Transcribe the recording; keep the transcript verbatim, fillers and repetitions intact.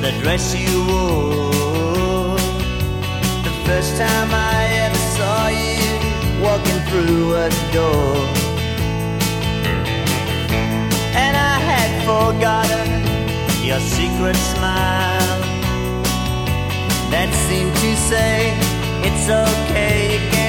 the dress you wore. The first time I ever saw you walking through a door. And I had forgotten your secret smile that seemed to say, it's okay, you can